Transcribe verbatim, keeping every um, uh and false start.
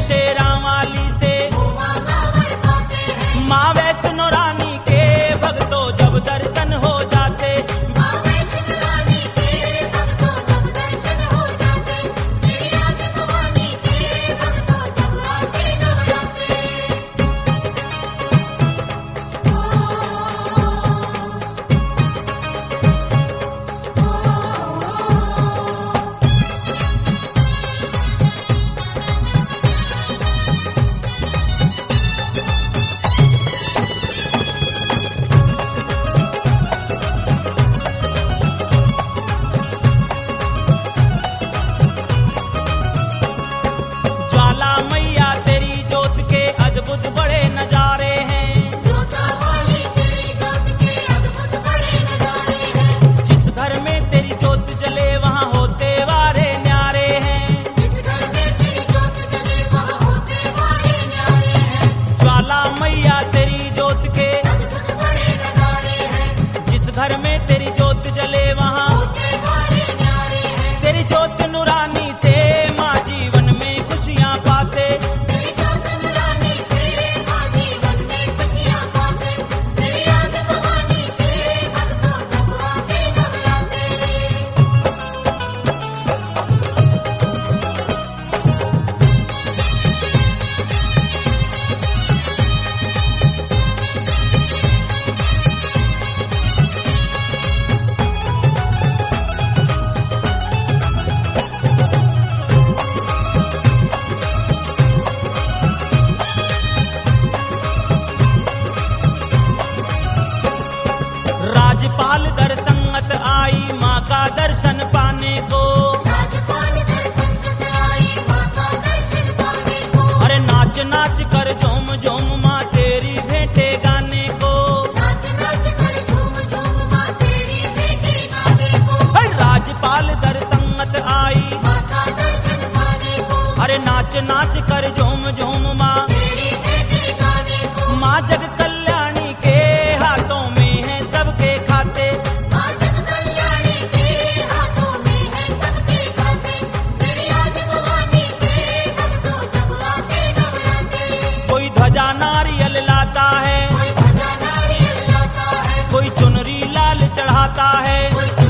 शेरा वाली से, माँ वैष्णो रानी के भक्तों जब दर्शन हो जाते, ज्वाला मैया तेरी जोत के अद्भुत बड़े नजारे हैं, जिस घर में तेरी जोत जले वहाँ होते वारे न्यारे हैं। ज्वाला मैया तेरी जोत के जिस घर में तेरी जोत जले वहाँ तेरी जोत नूरानी से माँ जीवन में खुशियाँ पाते, राजपाल दर संगत आई माँ का दर्शन पाने को, अरे नाच नाच कर झूम झूम माँ तेरी भेंटे गाने को, अरे राजपाल दर संगत आई अरे नाच नाच कर झूम झूम माँ माँ जग कल्याणी के हाथों में है सबके खाते, कोई ध्वजा नारियल लाता है, कोई चुनरी लाल चढ़ाता है।